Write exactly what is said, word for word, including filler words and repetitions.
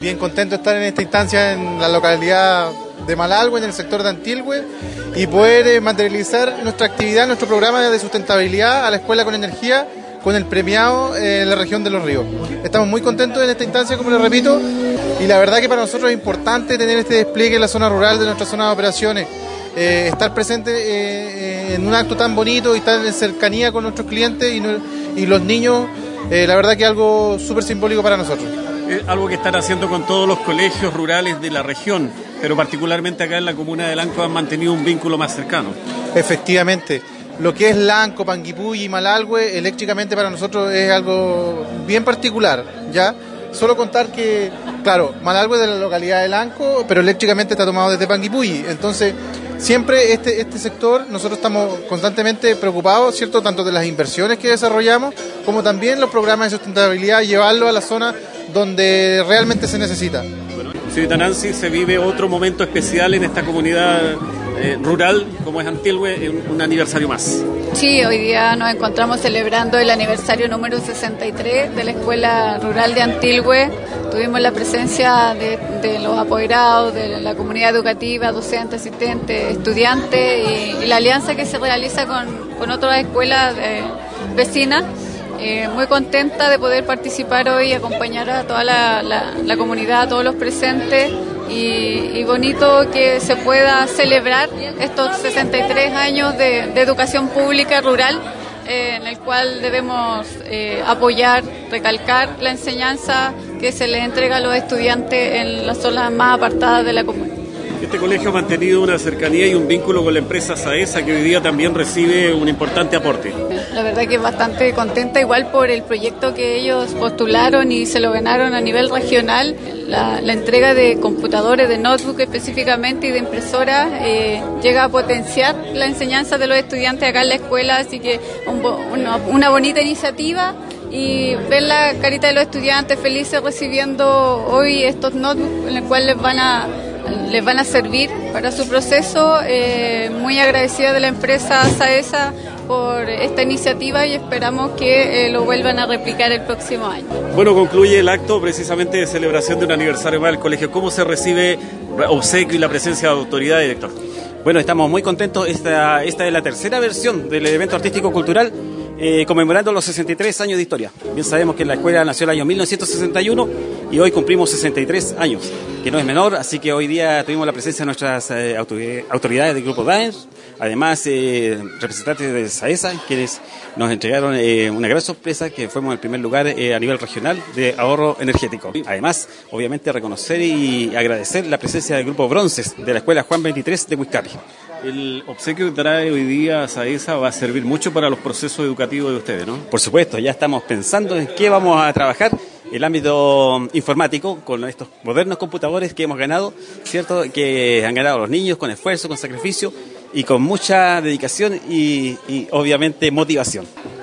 bien contento de estar en esta instancia en la localidad de Malalhue, en el sector de Antilhue, y poder eh, materializar nuestra actividad, nuestro programa de sustentabilidad a la Escuela con Energía, con el premiado eh, en la región de Los Ríos. Estamos muy contentos en esta instancia, como les repito, y la verdad que para nosotros es importante tener este despliegue en la zona rural de nuestra zona de operaciones, eh, estar presente eh, en un acto tan bonito y estar en cercanía con nuestros clientes y, no, y los niños, eh, la verdad que es algo súper simbólico para nosotros. Es algo que están haciendo con todos los colegios rurales de la región, pero particularmente acá en la comuna de Lanco han mantenido un vínculo más cercano. Efectivamente. Lo que es Lanco, Panguipulli y Malalhue, eléctricamente para nosotros es algo bien particular, ¿ya? Solo contar que, claro, Malalhue es de la localidad de Lanco, pero eléctricamente está tomado desde Panguipulli. Entonces, siempre este, este sector, nosotros estamos constantemente preocupados, ¿cierto? Tanto de las inversiones que desarrollamos, como también los programas de sustentabilidad, llevarlo a la zona donde realmente se necesita. Señorita Nancy, se vive otro momento especial en esta comunidad Eh, rural como es Antilhue, un aniversario más. Sí, hoy día nos encontramos celebrando el aniversario número sesenta y tres de la Escuela Rural de Antilhue. Tuvimos la presencia de, de los apoderados, de la comunidad educativa, docentes, asistentes, estudiantes y, y la alianza que se realiza con, con otras escuelas eh, vecinas. Eh, muy contenta de poder participar hoy y acompañar a toda la, la, la comunidad, a todos los presentes. Y, y bonito que se pueda celebrar estos sesenta y tres años de, de educación pública rural, eh, en el cual debemos eh, apoyar, recalcar la enseñanza que se les entrega a los estudiantes en las zonas más apartadas de la comuna. Este colegio ha mantenido una cercanía y un vínculo con la empresa SAESA, que hoy día también recibe un importante aporte. La verdad que es bastante contenta, igual por el proyecto que ellos postularon y se lo ganaron a nivel regional. La, la entrega de computadores, de notebook específicamente y de impresoras eh, llega a potenciar la enseñanza de los estudiantes acá en la escuela, así que un, una, una bonita iniciativa. Y ver la carita de los estudiantes felices recibiendo hoy estos notebooks en los cuales les van a les van a servir para su proceso. Eh, muy agradecida de la empresa SAESA por esta iniciativa y esperamos que eh, lo vuelvan a replicar el próximo año. Bueno, concluye el acto precisamente de celebración de un aniversario más del colegio. ¿Cómo se recibe obsequio y la presencia de autoridad, director? Bueno, estamos muy contentos. Esta, esta es la tercera versión del evento artístico-cultural eh, conmemorando los sesenta y tres años de historia. Bien sabemos que la escuela nació el año mil novecientos sesenta y uno y hoy cumplimos sesenta y tres años, que no es menor, así que hoy día tuvimos la presencia de nuestras eh, autoridades del Grupo Daems, además eh, representantes de SAESA, quienes nos entregaron eh, una gran sorpresa, que fuimos el primer lugar eh, a nivel regional de ahorro energético. Además, obviamente reconocer y agradecer la presencia del Grupo Bronces de la Escuela Juan veintitrés de Huizcapi. El obsequio que trae hoy día SAESA va a servir mucho para los procesos educativos de ustedes, ¿no? Por supuesto, ya estamos pensando en qué vamos a trabajar. El ámbito informático, con estos modernos computadores que hemos ganado, ¿cierto? Que han ganado los niños con esfuerzo, con sacrificio y con mucha dedicación y, y obviamente motivación.